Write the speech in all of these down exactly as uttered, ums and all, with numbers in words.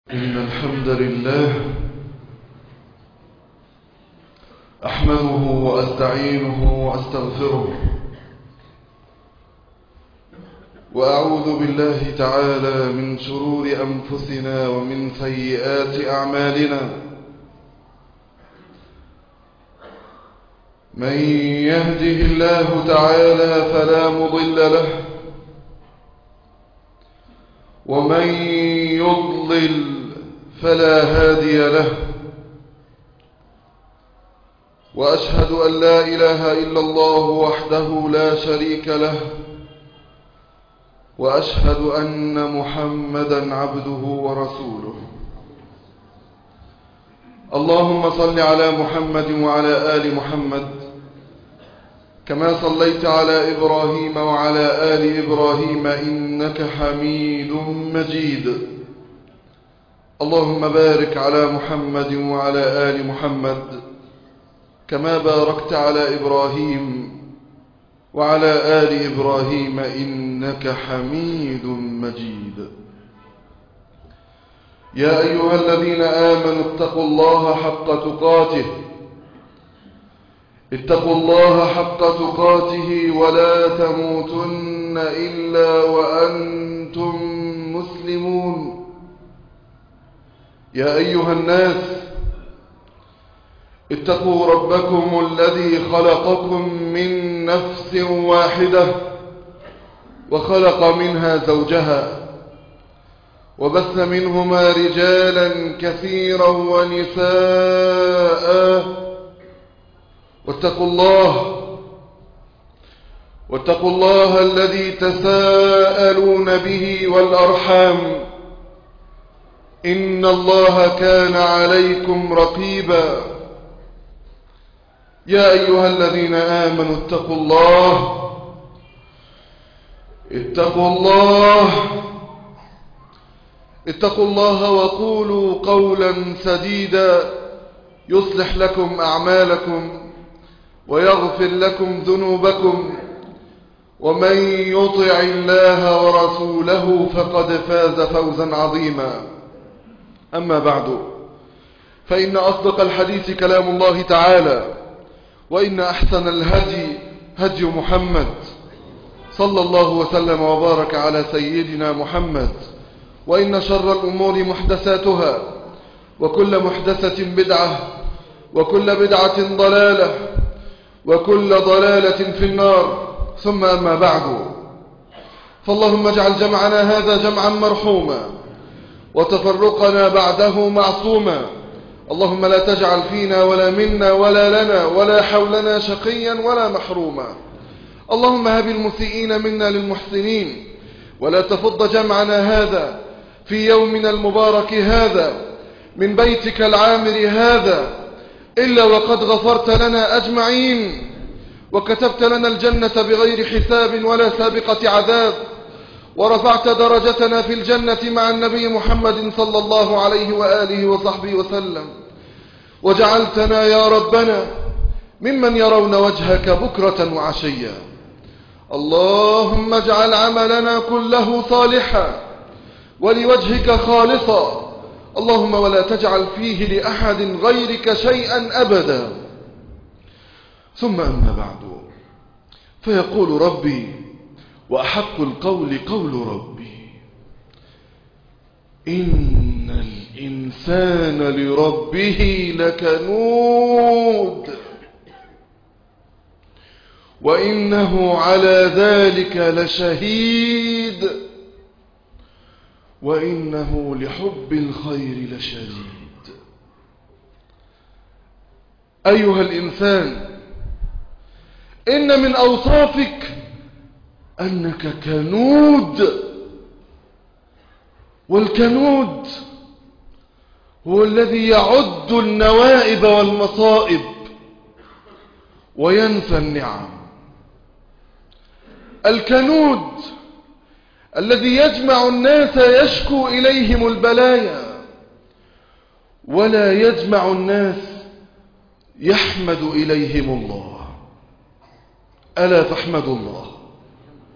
إن الحمد لله أحمده وأستعينه وأستغفره، وأعوذ بالله تعالى من شرور أنفسنا ومن سيئات أعمالنا. من يهده الله تعالى فلا مضل له، ومن يضلل فلا هادي له. وأشهد أن لا إله إلا الله وحده لا شريك له، وأشهد أن محمدًا عبده ورسوله. اللهم صل على محمد وعلى آل محمد كما صليت على إبراهيم وعلى آل إبراهيم إنك حميد مجيد. اللهم بارك على محمد وعلى آل محمد كما باركت على إبراهيم وعلى آل إبراهيم إنك حميد مجيد. يا أيها الذين آمنوا اتقوا الله حق تقاته اتقوا الله حق تقاته ولا تموتن إلا وأنتم مسلمون. يا أيها الناس اتقوا ربكم الذي خلقكم من نفس واحدة وخلق منها زوجها وبث منهما رجالا كثيرا ونساء، واتقوا الله واتقوا الله الذي تساءلون به والأرحام، إن الله كان عليكم رقيبا. يا أيها الذين آمنوا اتقوا الله اتقوا الله اتقوا الله وقولوا قولا سديدا يصلح لكم أعمالكم ويغفر لكم ذنوبكم، ومن يطع الله ورسوله فقد فاز فوزا عظيما. أما بعد، فإن أصدق الحديث كلام الله تعالى، وإن أحسن الهدي هدي محمد صلى الله وسلم وبارك على سيدنا محمد، وإن شر الأمور محدثاتها، وكل محدثة بدعة، وكل بدعة ضلالة، وكل ضلالة في النار. ثم أما بعد، فاللهم اجعل جمعنا هذا جمعا مرحوما، وتفرقنا بعده معصوما. اللهم لا تجعل فينا ولا منا ولا لنا ولا حولنا شقيا ولا محروما. اللهم هب المسيئين منا للمحسنين، ولا تفض جمعنا هذا في يومنا المبارك هذا من بيتك العامر هذا إلا وقد غفرت لنا أجمعين، وكتبت لنا الجنة بغير حساب ولا سابقة عذاب، ورفعت درجتنا في الجنة مع النبي محمد صلى الله عليه وآله وصحبه وسلم، وجعلتنا يا ربنا ممن يرون وجهك بكرة وعشيا. اللهم اجعل عملنا كله صالحا ولوجهك خالصا، اللهم ولا تجعل فيه لأحد غيرك شيئا أبدا. ثم أما بعد، فيقول ربي وأحق القول قول ربي: إن الإنسان لربه لكنود، وإنه على ذلك لشهيد، وإنه لحب الخير لشديد. أيها الإنسان، إن من أوصافك أنك كنود، والكنود هو الذي يعد النوائب والمصائب وينسى النعم. الكنود الذي يجمع الناس يشكو إليهم البلايا، ولا يجمع الناس يحمد إليهم الله. ألا فاحمدوا الله.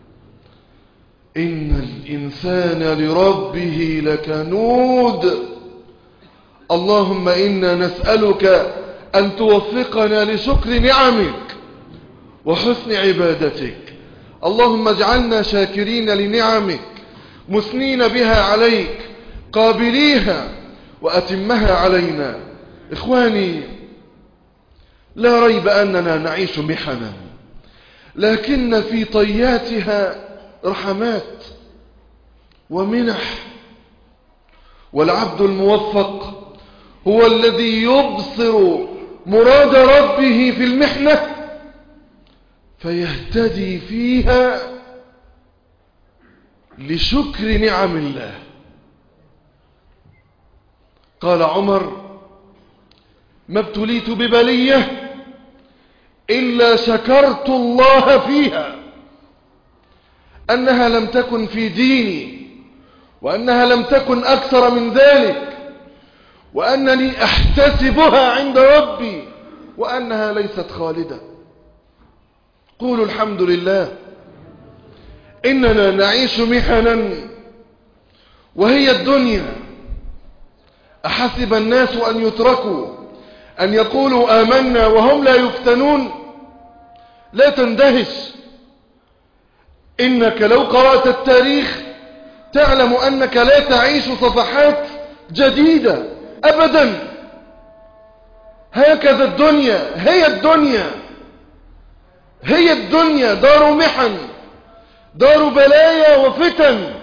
إن الإنسان لربه لكنود، اللهم إنا نسألك أن توفقنا لشكر نعمك وحسن عبادتك. اللهم اجعلنا شاكرين لنعمك مثنين بها عليك قابليها وأتمها علينا. إخواني، لا ريب أننا نعيش محنا، لكن في طياتها رحمات ومنح، والعبد الموفق هو الذي يبصر مراد ربه في المحنة فيهتدي فيها لشكر نعم الله. قال عمر: ما ابتليت ببلية إلا شكرت الله فيها، أنها لم تكن في ديني، وأنها لم تكن أكثر من ذلك، وأنني أحتسبها عند ربي، وأنها ليست خالدة. قولوا الحمد لله. إننا نعيش محنا وهي الدنيا. أحسب الناس أن يتركوا أن يقولوا آمنا وهم لا يفتنون؟ لا تندهش، إنك لو قرأت التاريخ تعلم أنك لا تعيش صفحات جديدة أبدا. هكذا الدنيا، هي الدنيا هي الدنيا دار محن، دار بلايا وفتن.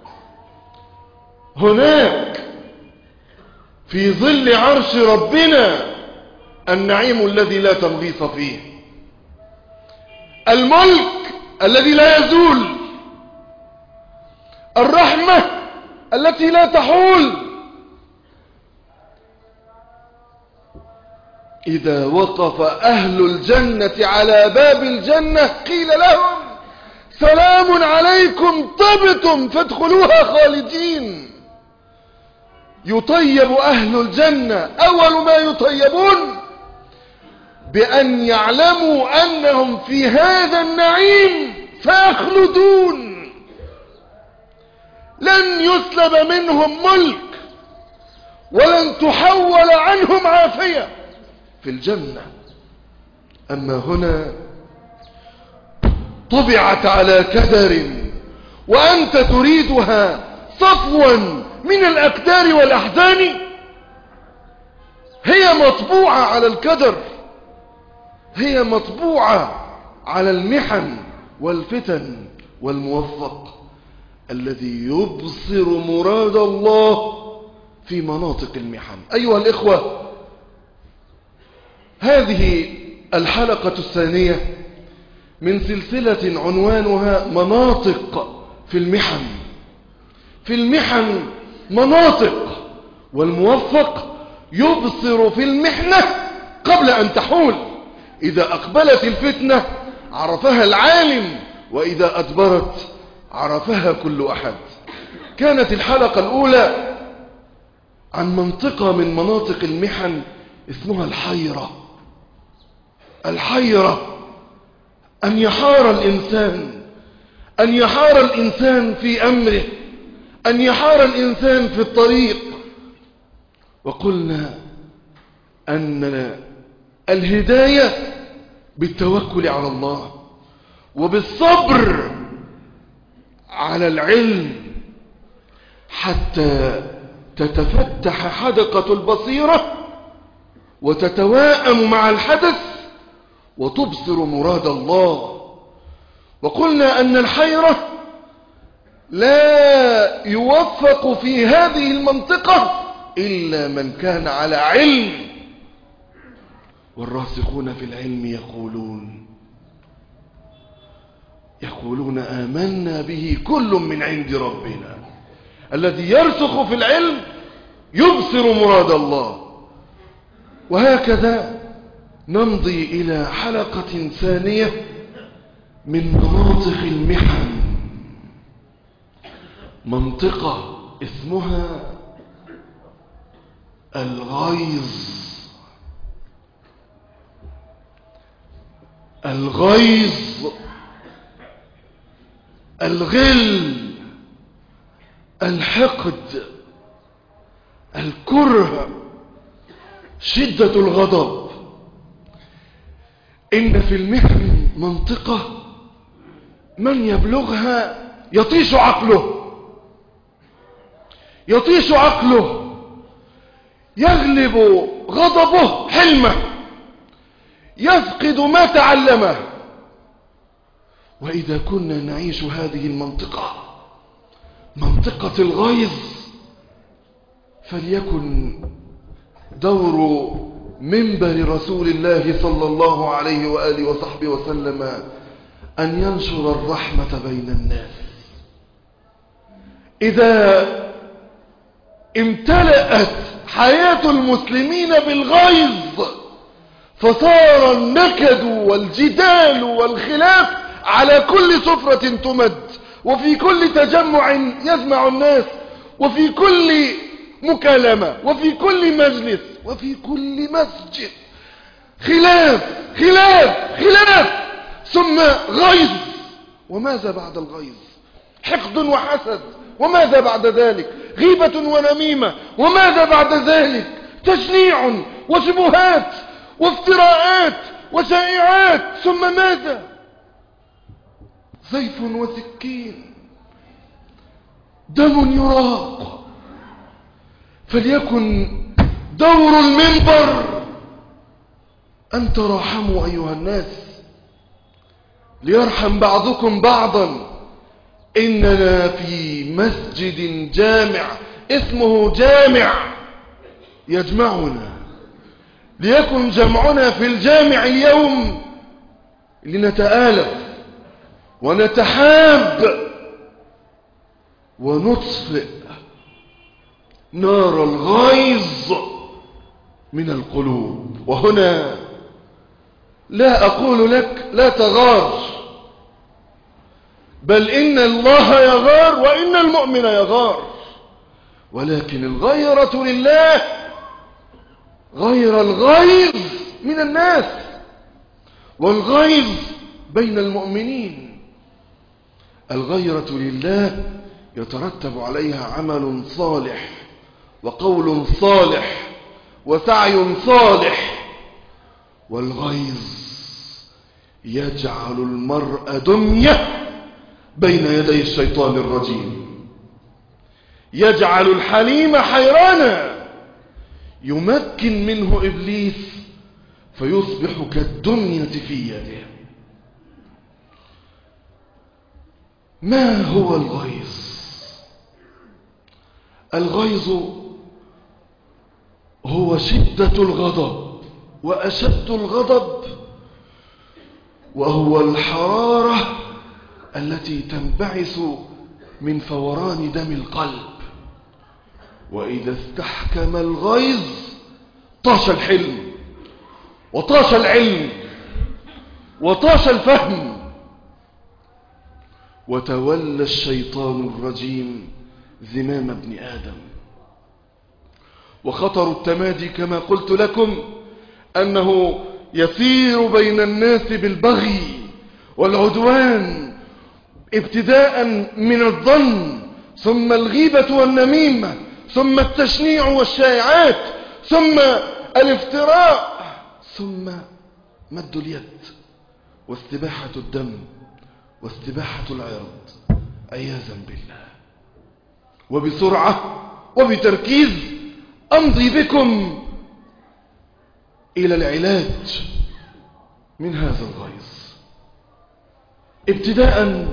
هناك في ظل عرش ربنا النعيم الذي لا تمغيص فيه، الملك الذي لا يزول، الرحمة التي لا تحول. إذا وقف أهل الجنة على باب الجنة قيل لهم: سلام عليكم طبتم فادخلوها خالدين. يطيب أهل الجنة، أول ما يطيبون بأن يعلموا أنهم في هذا النعيم سيخلدون، لن يسلب منهم ملك ولن تحول عنهم عافية في الجنة. أما هنا طبعت على كدر وأنت تريدها صفوا من الأكدار والأحزان. هي مطبوعة على الكدر، هي مطبوعة على المحن والفتن. والموفق الذي يبصر مراد الله في مناطق المحن. أيها الإخوة، هذه الحلقة الثانية من سلسلة عنوانها مناطق في المحن. في المحن مناطق، والموفق يبصر في المحنة قبل أن تحول. إذا أقبلت الفتنة عرفها العالم، وإذا أدبرت عرفها كل أحد. كانت الحلقة الأولى عن منطقة من مناطق المحن اسمها الحيرة. الحيرة أن يحار الإنسان، أن يحار الإنسان في أمره، أن يحار الإنسان في الطريق. وقلنا أن الهداية بالتوكل على الله وبالصبر على العلم حتى تتفتح حدقة البصيرة وتتواءم مع الحدث وتبصر مراد الله. وقلنا أن الحيرة لا يوفق في هذه المنطقة إلا من كان على علم، والراسخون في العلم يقولون يقولون آمنا به كل من عند ربنا. الذي يرسخ في العلم يبصر مراد الله. وهكذا نمضي إلى حلقة ثانية من مناطق المحن، منطقة اسمها الغيظ. الغيظ، الغل، الحقد، الكره، شدة الغضب. إن في المحن منطقة من يبلغها يطيش عقله، يطيش عقله، يغلب غضبه حلمه، يفقد ما تعلمه. وإذا كنا نعيش هذه المنطقة، منطقة الغيظ، فليكن دور منبر رسول الله صلى الله عليه وآله وصحبه وسلم أن ينشر الرحمة بين الناس. إذا امتلأت حياة المسلمين بالغيظ فصار النكد والجدال والخلاف على كل سفرة تمد، وفي كل تجمع يجمع الناس، وفي كل مكالمة، وفي كل مجلس، وفي كل مسجد خلاف خلاف خلاف ثم غيظ. وماذا بعد الغيظ؟ حقد وحسد. وماذا بعد ذلك؟ غيبة ونميمة. وماذا بعد ذلك؟ تشنيع وشبهات وافتراءات وشائعات. ثم ماذا؟ سيف وسكين، دم يراق. فليكن دور المنبر أن تراحموا أيها الناس، ليرحم بعضكم بعضا. إننا في مسجد جامع اسمه جامع يجمعنا، ليكن جمعنا في الجامع اليوم لنتآلف ونتحاب ونطفئ نار الغيظ من القلوب. وهنا لا أقول لك لا تغار، بل إن الله يغار وإن المؤمن يغار، ولكن الغيرة لله غير الغيظ من الناس، والغيظ بين المؤمنين. الغيرة لله يترتب عليها عمل صالح وقول صالح وسعي صالح، والغيظ يجعل المرء دمية بين يدي الشيطان الرجيم، يجعل الحليم حيرانا، يمكن منه إبليس فيصبح كالدمية في يده. ما هو الغيظ؟ الغيظ هو شدة الغضب وأشد الغضب، وهو الحرارة التي تنبعث من فوران دم القلب. وإذا استحكم الغيظ طاش الحلم وطاش العلم وطاش الفهم، وتولى الشيطان الرجيم زمام ابن آدم. وخطر التمادي كما قلت لكم أنه يسير بين الناس بالبغي والعدوان، ابتداء من الظن، ثم الغيبة والنميمة، ثم التشنيع والشائعات، ثم الافتراء، ثم مد اليد واستباحة الدم واستباحة العرض عياذا بالله. وبسرعة وبتركيز أمضي بكم إلى العلاج من هذا الغيظ. ابتداء،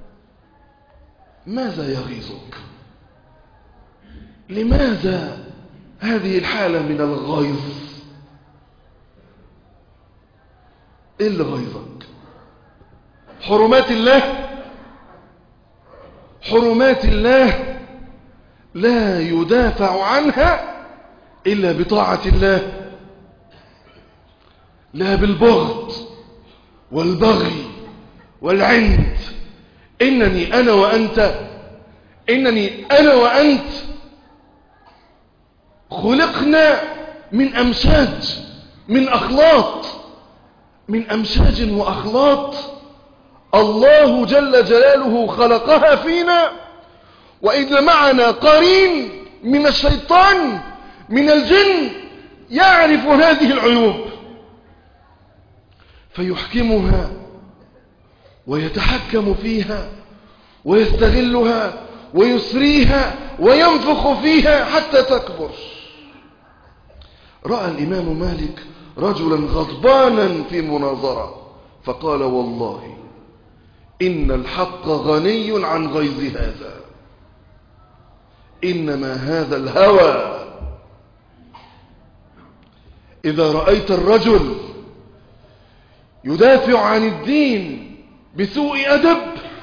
ماذا يغيظك؟ لماذا هذه الحالة من الغيظ؟ إيه اللي غيظك؟ حرمات الله، حرمات الله لا يدافع عنها إلا بطاعة الله، لا بالبغض والبغي والعند. إنني أنا وأنت، إنني أنا وأنت خلقنا من أمشاج، من أخلاط، من أمشاج وأخلاط الله جل جلاله خلقها فينا. وإذا معنا قرين من الشيطان من الجن يعرف هذه العيوب فيحكمها ويتحكم فيها ويستغلها ويسريها وينفخ فيها حتى تكبر. رأى الإمام مالك رجلا غضبانا في مناظرة فقال: والله إن الحق غني عن غيظ هذا، إنما هذا الهوى. إذا رأيت الرجل يدافع عن الدين بسوء أدب،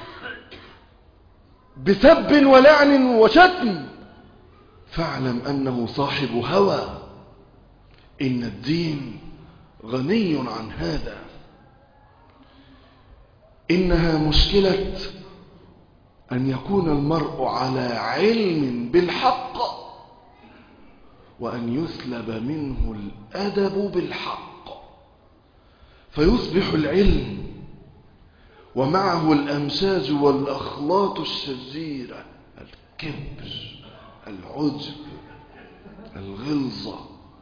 بسب ولعن وشتم، فاعلم أنه صاحب هوى، إن الدين غني عن هذا. إنها مشكلة أن يكون المرء على علم بالحق وأن يسلب منه الأدب بالحق، فيصبح العلم ومعه الأمشاج والأخلاط الشريرة، الكبر، العجب، الغلظة.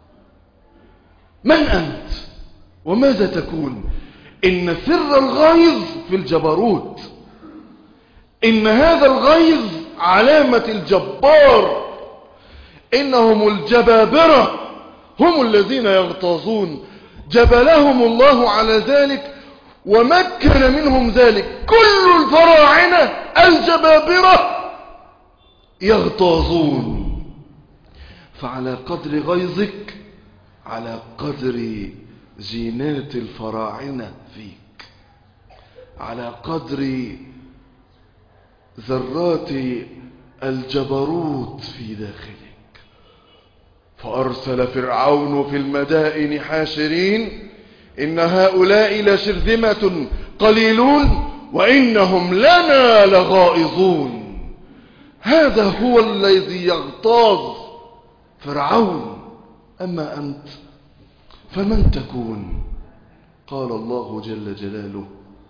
من أنت وماذا تكون؟ إن سر الغيظ في الجبروت، إن هذا الغيظ علامة الجبار، إنهم الجبابرة هم الذين يغتاظون، جبلهم الله على ذلك ومكن منهم ذلك. كل الفراعنة الجبابرة يغتاظون. فعلى قدر غيظك على قدر جينات الفراعنة فيك، على قدر ذرات الجبروت في داخلك. فأرسل فرعون في المدائن حاشرين: إن هؤلاء لشرذمة قليلون وإنهم لنا لغائظون. هذا هو الذي يغتاظ فرعون. أما أنت فمن تكون؟ قال الله جل جلاله: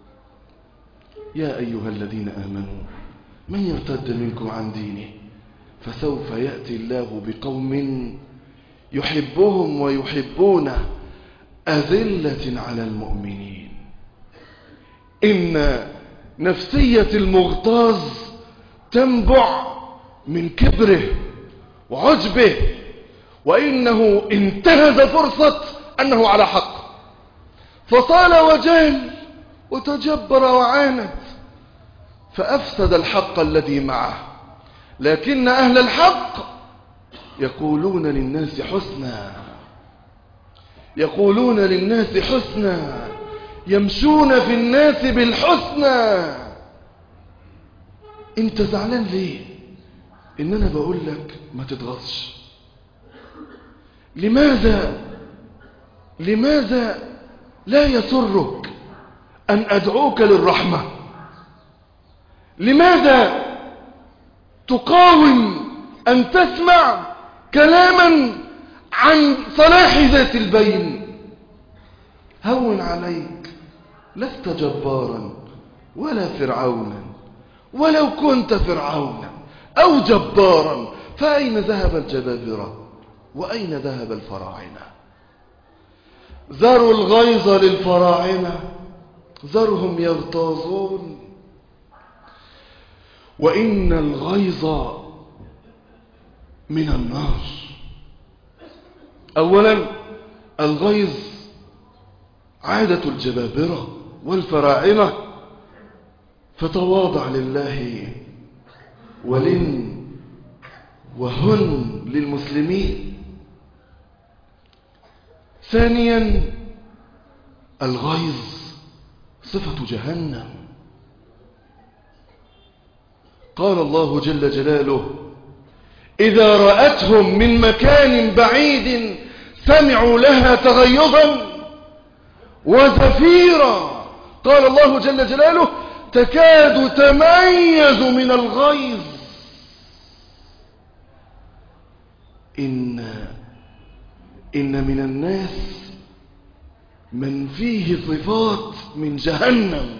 يا أيها الذين آمنوا من يرتد منكم عن دينه فسوف يأتي الله بقوم يحبهم ويحبونه أذلة على المؤمنين. إن نفسية المغتاظ تنبع من كبره وعجبه، وإنه انتهز فرصة أنه على حق فطال وجال وتجبر وعاند فأفسد الحق الذي معه. لكن أهل الحق يقولون للناس حسنا، يقولون للناس حسنا، يمشون في الناس بالحسنى. انت زعلان ليه؟ ان انا بقول لك ما تتغصش. لماذا لماذا لا يسرك ان ادعوك للرحمة؟ لماذا تقاوم ان تسمع كلاما عن صلاح ذات البين؟ هون عليك، لست جبارا ولا فرعونا، ولو كنت فرعونا أو جبارا فأين ذهب الجبابرة وأين ذهب الفراعنة؟ ذروا الغيظ للفراعنة، ذرهم يغتاظون. وإن الغيظ من النار. أولا الغيظ عادة الجبابرة والفراعنة، فتواضع لله ولن وهن للمسلمين. ثانيا الغيظ صفة جهنم. قال الله جل جلاله: إذا رأتهم من مكان بعيد سمعوا لها تغيظا وزفيرا. قال الله جل جلاله: تكاد تميز من الغيظ. إن إن من الناس من فيه صفات من جهنم،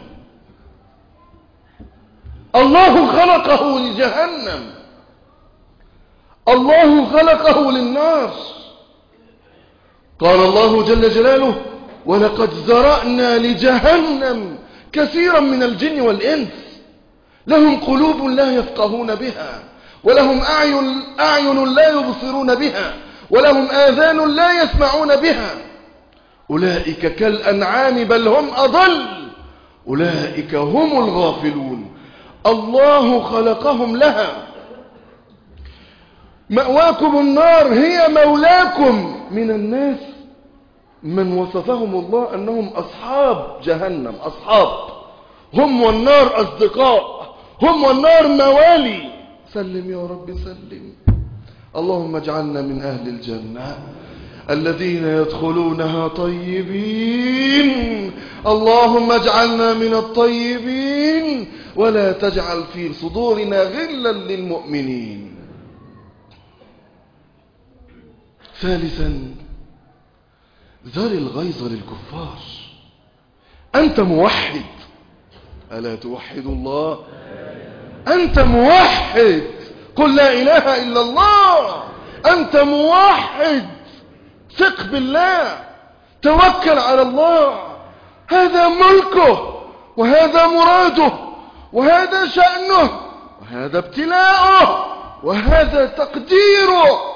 الله خلقه لجهنم، الله خلقه للنار، قال الله جل جلاله: ولقد ذرأنا لجهنم كثيرا من الجن والإنس لهم قلوب لا يفقهون بها، ولهم أعين, أعين لا يبصرون بها، ولهم آذان لا يسمعون بها، أولئك كالأنعام بل هم أضل، أولئك هم الغافلون. الله خلقهم لها. مأواكم النار هي مولاكم. من الناس من وصفهم الله أنهم أصحاب جهنم، أصحاب، هم والنار أصدقاء، هم والنار موالي. سلم يا رب سلم. اللهم اجعلنا من أهل الجنة الذين يدخلونها طيبين. اللهم اجعلنا من الطيبين ولا تجعل في صدورنا غلا للمؤمنين. ثالثا: ذر الغيظ للكفار. أنت موحد، ألا توحد الله؟ أنت موحد، قل لا إله إلا الله. أنت موحد، ثق بالله، توكل على الله. هذا ملكه، وهذا مراده، وهذا شأنه، وهذا ابتلاؤه، وهذا تقديره.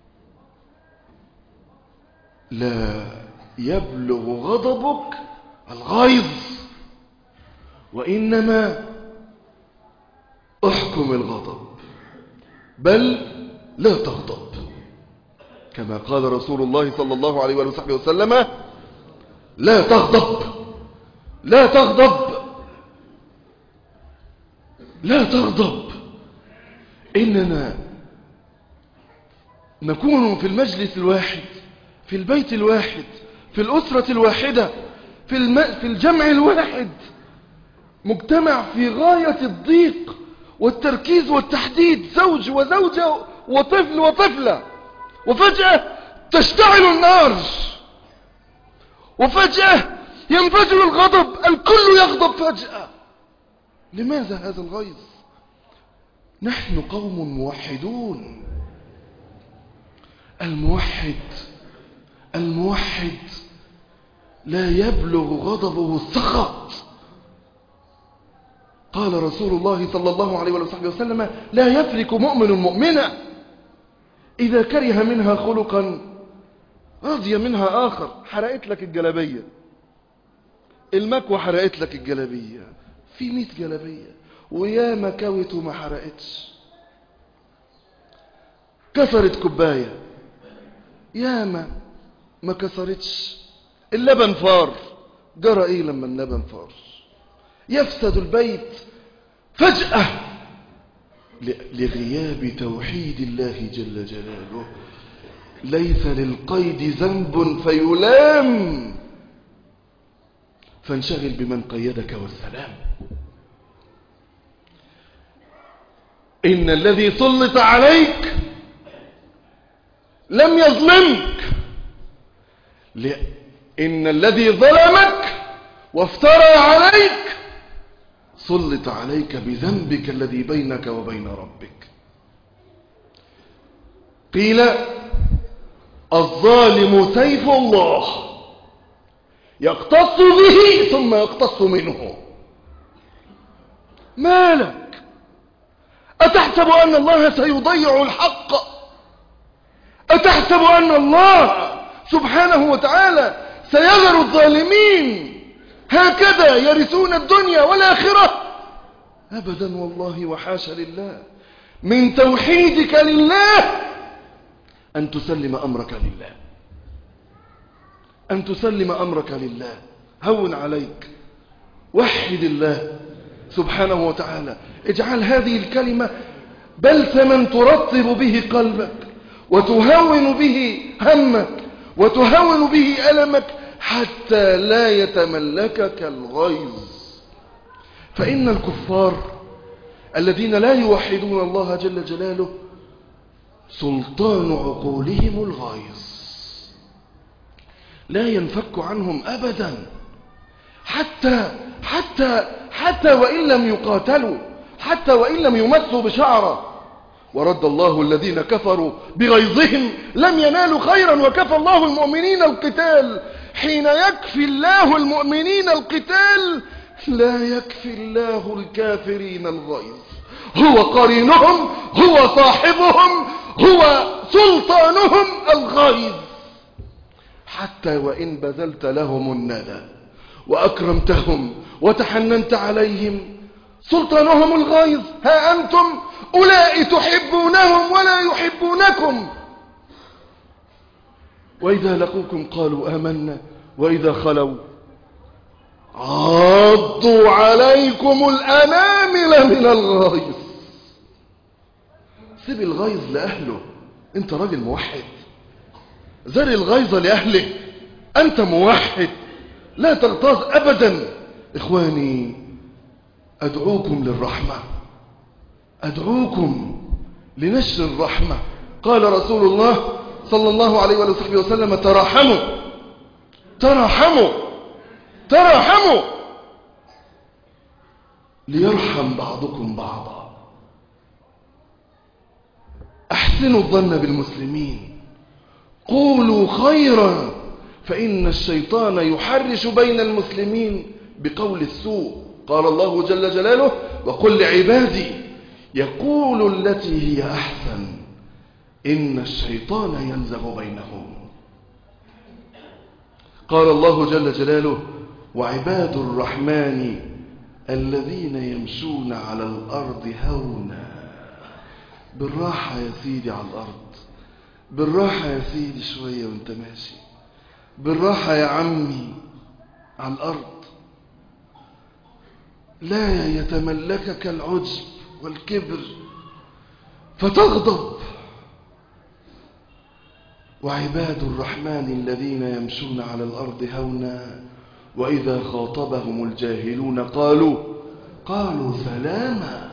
لا يبلغ غضبك الغيظ، وإنما احكم الغضب، بل لا تغضب، كما قال رسول الله صلى الله عليه وآله وسلم: لا تغضب، لا تغضب، لا تغضب. إننا نكون في المجلس الواحد، في البيت الواحد، في الأسرة الواحدة، في, الم... في الجمع الواحد، مجتمع في غاية الضيق والتركيز والتحديد، زوج وزوجة وطفل وطفلة، وفجأة تشتعل النار، وفجأة ينفجر الغضب، الكل يغضب فجأة. لماذا هذا الغيظ؟ نحن قوم موحدون. الموحد الموحد لا يبلغ غضبه السخط. قال رسول الله صلى الله عليه وسلم: لا يفرق مؤمن مؤمنة إذا كره منها خلقا رضي منها آخر. حرقت لك الجلبية، المكوى حرقت لك الجلبية، في مئة جلبية، ويا مكوت وما حرقتش. كسرت كوباية، يا ما ما كسرتش. اللبن فار، جرى ايه لما اللبن فار؟ يفسد البيت فجأة لغياب توحيد الله جل جلاله. ليس للقيد ذنب فيلام، فانشغل بمن قيدك والسلام. إن الذي سلط عليك لم يظلمك، إن الذي ظلمك وافترى عليك سلط عليك بذنبك الذي بينك وبين ربك. قيل: الظالم سيف الله يقتص به ثم يقتص منه. ما لك؟ أتحسب أن الله سيضيع الحق؟ أتحسب أن الله سبحانه وتعالى سيذر الظالمين هكذا يرثون الدنيا والآخرة؟ أبدا والله، وحاشا لله. من توحيدك لله أن تسلم أمرك لله، أن تسلم أمرك لله. هون عليك، وحد الله سبحانه وتعالى. اجعل هذه الكلمة بلسما ترطب به قلبك، وتهون به همك، وتهون به ألمك، حتى لا يتملكك الغيظ. فإن الكفار الذين لا يوحدون الله جل جلاله سلطان عقولهم الغيظ، لا ينفك عنهم أبدا، حتى حتى حتى وإن لم يقاتلوا، حتى وإن لم يمسوا بشعرة، ورد الله الذين كفروا بغيظهم لم ينالوا خيرا وكفى الله المؤمنين القتال. حين يكفي الله المؤمنين القتال لا يكفي الله الكافرين الغيظ. هو قرينهم، هو صاحبهم، هو سلطانهم الغيظ. حتى وإن بذلت لهم الندى وأكرمتهم وتحننت عليهم سلطانهم الغيظ. ها أنتم أولئك تحبونهم ولا يحبونكم، وإذا لقوكم قالوا آمنا وإذا خلوا عضوا عليكم الأنامل من الغيظ. سيب الغيظ لأهله، أنت راجل موحد. ذر الغيظ لأهله، أنت موحد، لا تغتاظ أبدا. إخواني أدعوكم للرحمة، أدعوكم لنشر الرحمة. قال رسول الله صلى الله عليه وآله وسلم تراحموا تراحموا تراحموا ليرحم بعضكم بعضا. أحسنوا الظن بالمسلمين، قولوا خيرا، فإن الشيطان يحرش بين المسلمين بقول السوء. قال الله جل جلاله وقل لعبادي يقول التي هي أحسن إن الشيطان ينزغ بينهم. قال الله جل جلاله وعباد الرحمن الذين يمشون على الأرض هونا. بالراحة يا سيدي على الأرض، بالراحة يا سيدي شوية وانت ماشي، بالراحة يا عمي على الأرض. لا يتملكك العجب والكبر فتغضب. وعباد الرحمن الذين يمشون على الأرض هونا وإذا خاطبهم الجاهلون قالوا قالوا سلاما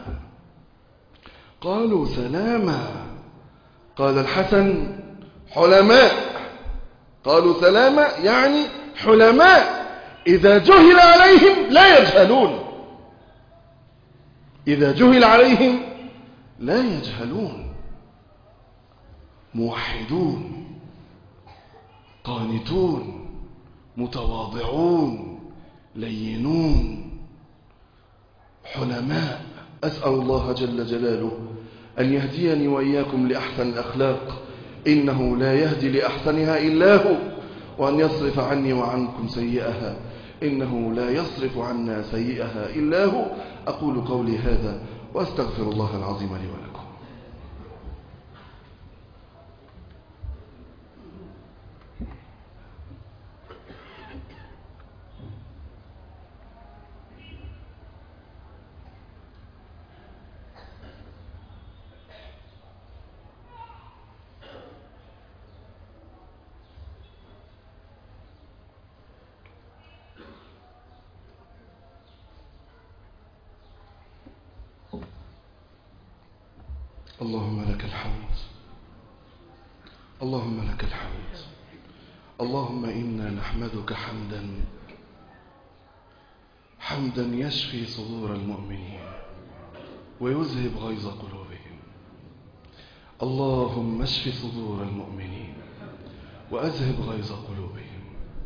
قالوا سلاما. قال الحسن حلماء، قالوا سلاما يعني حلماء، إذا جهل عليهم لا يجهلون، إذا جهل عليهم لا يجهلون. موحدون قانتون متواضعون لينون حلماء. أسأل الله جل جلاله أن يهديني وإياكم لأحسن الأخلاق، إنه لا يهدي لأحسنها إلا هو، وأن يصرف عني وعنكم سيئها، إنه لا يصرف عنا سيئها إلا هو. أقول قولي هذا وأستغفر الله العظيم لي ولكم. اللهم لك الحمد، اللهم لك الحمد. اللهم إنا نحمدك حمدا حمدا يشفي صدور المؤمنين ويذهب غيظ قلوبهم. اللهم اشف صدور المؤمنين وأذهب غيظ قلوبهم.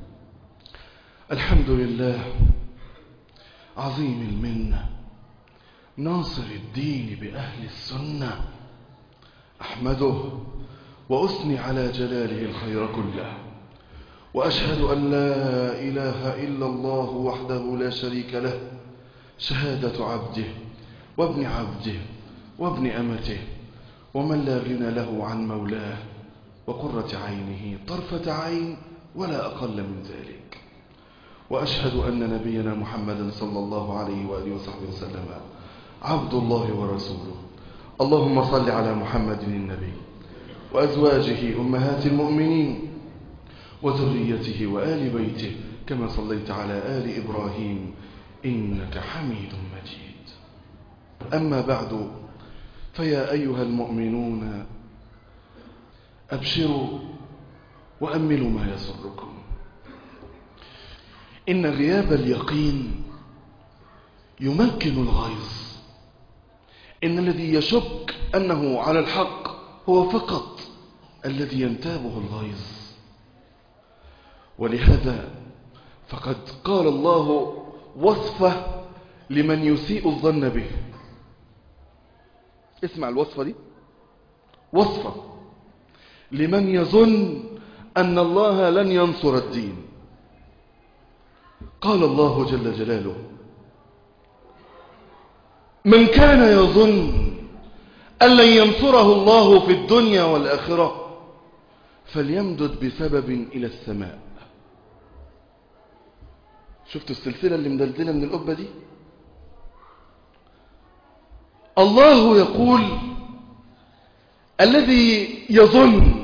الحمد لله عظيم المنة ناصر الدين بأهل السنة. أحمده وأثني على جلاله الخير كله، وأشهد أن لا إله إلا الله وحده لا شريك له شهادة عبده وابن عبده وابن أمته، ومن لا غنى له عن مولاه وقرة عينه طرفة عين ولا أقل من ذلك. وأشهد أن نبينا محمدا صلى الله عليه وآله وصحبه وسلم عبد الله ورسوله. اللهم صل على محمد النبي وأزواجه أمهات المؤمنين وذريته وآل بيته كما صليت على آل إبراهيم إنك حميد مجيد. أما بعد، فيا أيها المؤمنون أبشروا وأملوا ما يسركم. إن غياب اليقين يمكن الغيظ. إن الذي يشك أنه على الحق هو فقط الذي ينتابه الغيظ. ولهذا فقد قال الله وصفه لمن يسيء الظن به. اسمع الوصفة دي، وصفة لمن يظن أن الله لن ينصر الدين. قال الله جل جلاله: من كان يظن أن لن ينصره الله في الدنيا والآخرة فليمدد بسبب إلى السماء. شفتوا السلسلة اللي مدلدلة من القبة دي؟ الله يقول: الذي يظن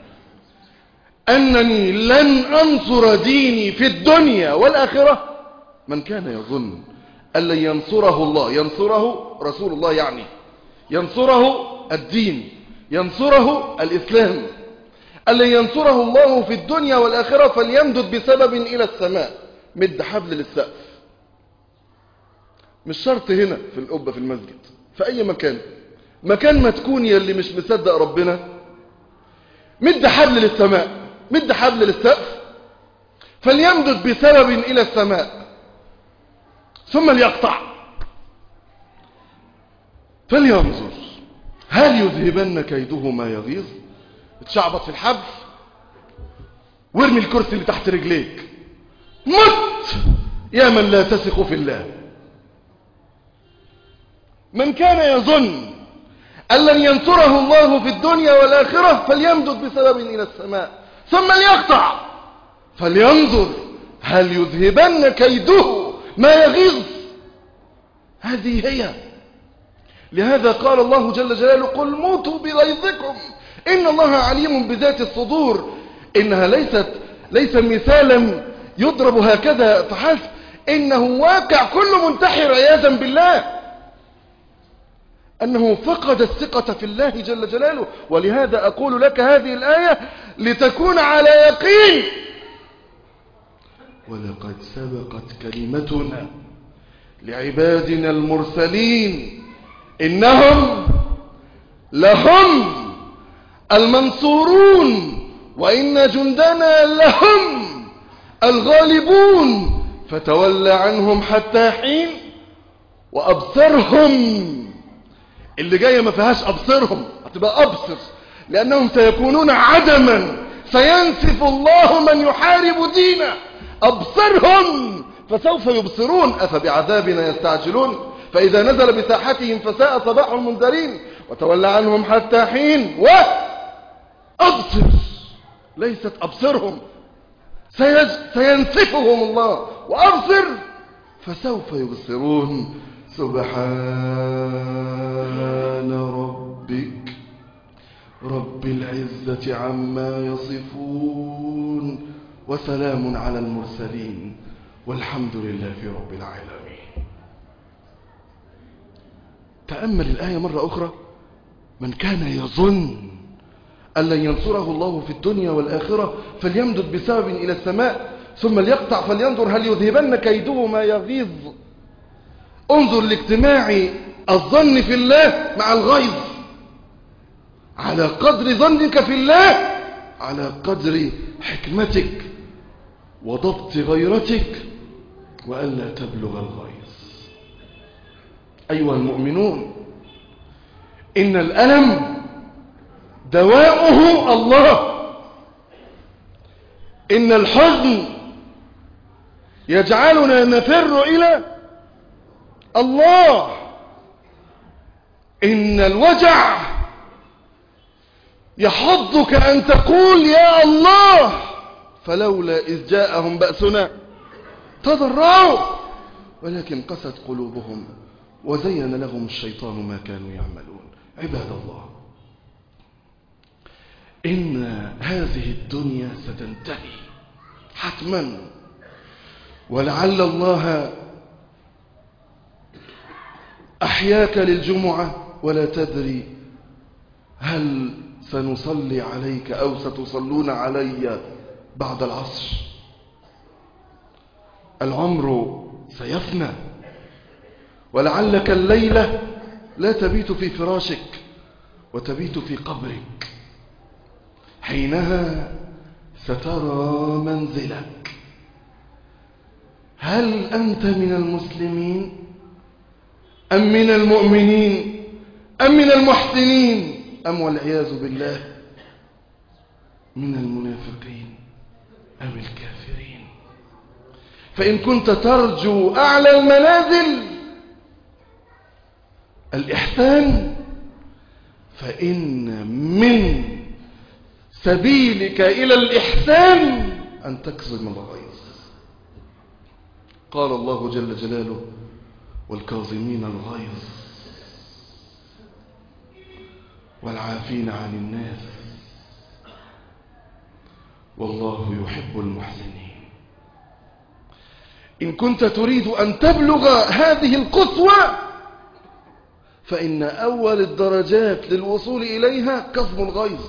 أنني لن أنصر ديني في الدنيا والآخرة، من كان يظن أن لن ينصره الله، ينصره رسول الله يعني، ينصره الدين، ينصره الإسلام، أن لن ينصره الله في الدنيا والآخرة فليمدد بسبب إلى السماء. مد حبل للسقف، مش شرط هنا في القبة في المسجد، في أي مكان، مكان ما تكون يلي مش مصدق ربنا، مد حبل للسماء، مد حبل للسقف، فليمدد بسبب إلى السماء ثم ليقطع فلينظر هل يذهبن كيده ما يغيظ. اتشعبط في الحبل وارمي الكرسي اللي تحت رجليك، مت يا من لا تثق في الله. من كان يظن أن لن ينصره الله في الدنيا والآخرة فليمدد بسبب إلى السماء ثم ليقطع فلينظر هل يذهبن كيده ما يغيظ. هذه هي. لهذا قال الله جل جلاله: قل موتوا بغيظكم إن الله عليم بذات الصدور. إنها ليست ليس مثالا يضرب هكذا فحسب، إنه واقع كل منتحر عياذا بالله، أنه فقد الثقة في الله جل جلاله. ولهذا أقول لك هذه الآية لتكون على يقين: ولقد سبقت كلمتنا لعبادنا المرسلين إنهم لهم المنصورون وإن جندنا لهم الغالبون فتول عنهم حتى حين وأبصرهم. اللي جاية ما فيهاش أبصرهم، هتبقى أبصر، لأنهم سيكونون عدما، سينسف الله من يحارب دينه. أبصرهم فسوف يبصرون. أفبعذابنا يستعجلون فإذا نزل بساحتهم فساء صباح المنذرين وتولى عنهم حتى حين وأبصر، ليست أبصرهم، سينسفهم الله. وأبصر فسوف يبصرون. سبحان ربك رب العزة عما يصفون وسلام على المرسلين والحمد لله رب العالمين. تأمل الآية مرة أخرى: من كان يظن أن لن ينصره الله في الدنيا والآخرة فليمدد بسبب إلى السماء ثم ليقطع فلينظر هل يذهبن كيده ما يغيظ. انظر لاجتماع الظن في الله مع الغيظ. على قدر ظنك في الله على قدر حكمتك وضبط غيرتك وألا تبلغ الغيظ. أيها المؤمنون، إن الألم دواؤه الله. إن الحزن يجعلنا نفر إلى الله. إن الوجع يحضك أن تقول يا الله، فلولا إذ جاءهم بأسنا تضرعوا ولكن قست قلوبهم وزين لهم الشيطان ما كانوا يعملون. عباد الله، إن هذه الدنيا ستنتهي حتما، ولعل الله أحياك للجمعة ولا تدري هل سنصلي عليك أو ستصلون علي بعد العصر. العمر سيفنى، ولعلك الليلة لا تبيت في فراشك وتبيت في قبرك، حينها سترى منزلك. هل أنت من المسلمين أم من المؤمنين أم من المحسنين أم والعياذ بالله من المنافقين أم الكافرين؟ فإن كنت ترجو أعلى المنازل الإحسان، فإن من سبيلك إلى الإحسان أن تكظم الغيظ. قال الله جل جلاله: والكاظمين الغيظ والعافين عن الناس والله يحب المحسنين. إن كنت تريد أن تبلغ هذه القصوى، فإن أول الدرجات للوصول إليها كظم الغيظ،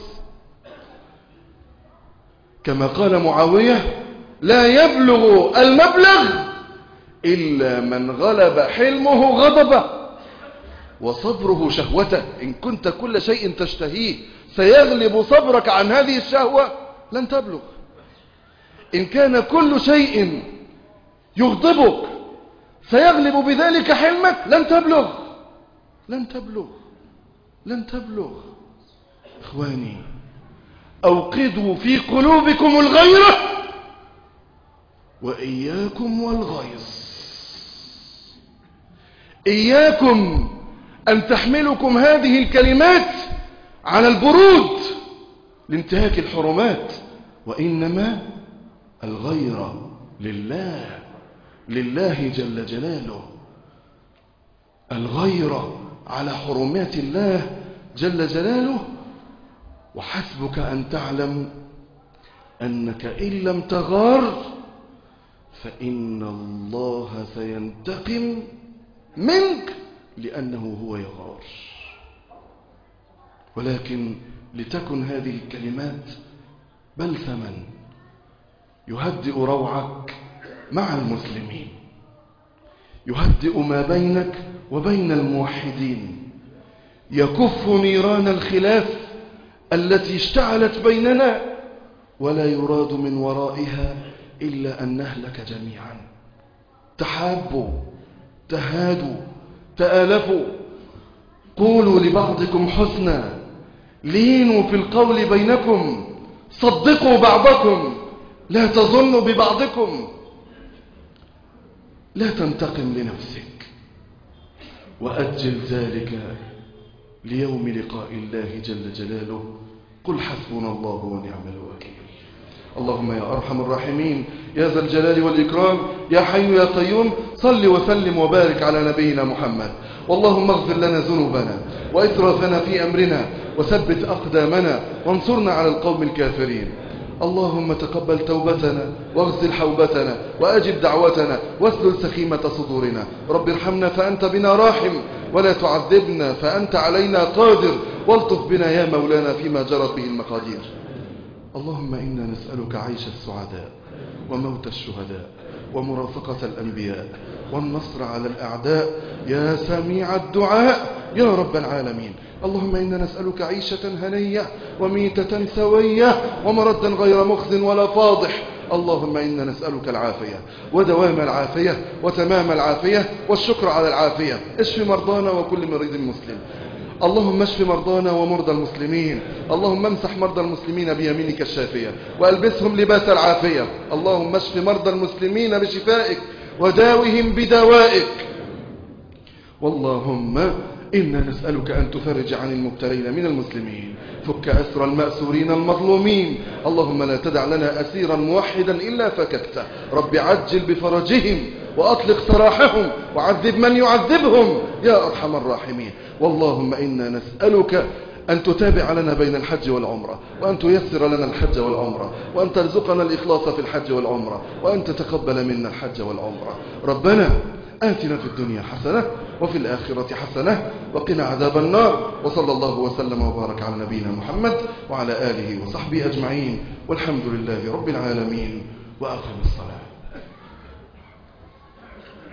كما قال معاوية: لا يبلغ المبلغ إلا من غلب حلمه غضبه وصبره شهوته. إن كنت كل شيء تشتهيه سيغلب صبرك عن هذه الشهوة لن تبلغ. إن كان كل شيء يغضبك سيغلب بذلك حلمك لن تبلغ لن تبلغ لن تبلغ. إخواني، أوقدوا في قلوبكم الغيرة وإياكم والغيظ. إياكم أن تحملكم هذه الكلمات على البرود لانتهاك الحرمات، وإنما الغيرة لله لله جل جلاله، الغيرة على حرمات الله جل جلاله. وحسبك أن تعلم أنك إن لم تغار فإن الله سينتقم منك لأنه هو يغار. ولكن لتكن هذه الكلمات بلسما يهدئ روعك مع المسلمين، يهدئ ما بينك وبين الموحدين، يكف نيران الخلاف التي اشتعلت بيننا، ولا يراد من ورائها إلا أن نهلك جميعا. تحابوا، تهادوا، تآلفوا، قولوا لبعضكم حسنا، لينوا في القول بينكم، صدقوا بعضكم، لا تظنوا ببعضكم، لا تنتقم لنفسك، وأجل ذلك ليوم لقاء الله جل جلاله. قل حسبنا الله ونعم الوكيل. اللهم يا أرحم الراحمين، يا ذا الجلال والإكرام، يا حي يا قيوم، صل وسلم وبارك على نبينا محمد. واللهم اغفر لنا ذنوبنا وإسرافنا في أمرنا، وثبت أقدامنا، وانصرنا على القوم الكافرين. اللهم تقبل توبتنا واغسل حوبتنا وأجب دعوتنا واسلل سخيمة صدورنا. رب ارحمنا فأنت بنا راحم، ولا تعذبنا فأنت علينا قادر، والطف بنا يا مولانا فيما جرت به المقادير. اللهم إنا نسألك عيش السعداء وموت الشهداء ومرافقة الأنبياء والنصر على الأعداء يا سميع الدعاء يا رب العالمين. اللهم إنا نسألك عيشة هنية وميتة سوية ومردا غير مخزن ولا فاضح. اللهم إنا نسألك العافية ودوام العافية وتمام العافية والشكر على العافية. اشف مرضانا وكل مريض مسلم. اللهم اشف مرضانا ومرضى المسلمين. اللهم امسح مرضى المسلمين بيمينك الشافية وألبسهم لباس العافية. اللهم اشف مرضى المسلمين بشفائك وداوهم بدوائك. واللهم إنا نسألك أن تفرج عن المبتلين من المسلمين، فك أسر المأسورين المظلومين. اللهم لا تدع لنا أسيرا موحدا إلا فككته. رب عجل بفرجهم وأطلق سراحهم وعذب من يعذبهم يا أرحم الراحمين. واللهم إنا نسألك أن تتابع لنا بين الحج والعمرة، وأن تيسر لنا الحج والعمرة، وأن ترزقنا الإخلاص في الحج والعمرة، وأن تتقبل منا الحج والعمرة. ربنا آتنا في الدنيا حسنة وفي الآخرة حسنة وقنا عذاب النار. وصلى الله وسلم وبارك على نبينا محمد وعلى آله وصحبه أجمعين، والحمد لله رب العالمين. وأقم الصلاة.